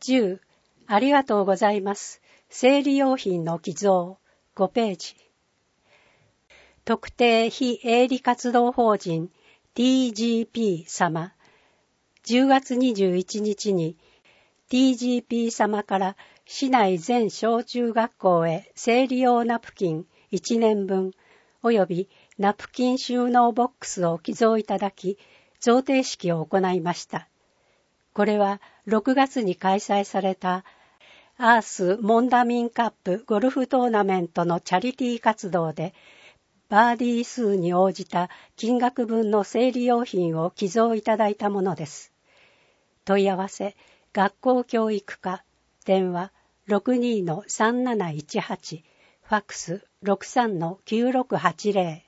10、ありがとうございます。生理用品の寄贈、5ページ。特定非営利活動法人 TGP 様。10月21日に TGP 様から市内全小中学校へ生理用ナプキン1年分及びナプキン収納ボックスを寄贈いただき、贈呈式を行いました。これは6月に開催されたアースモンダミンカップゴルフトーナメントのチャリティー活動で、バーディー数に応じた金額分の生理用品を寄贈いただいたものです。問い合わせ、学校教育課、電話 62-3718、ファックス 63-9680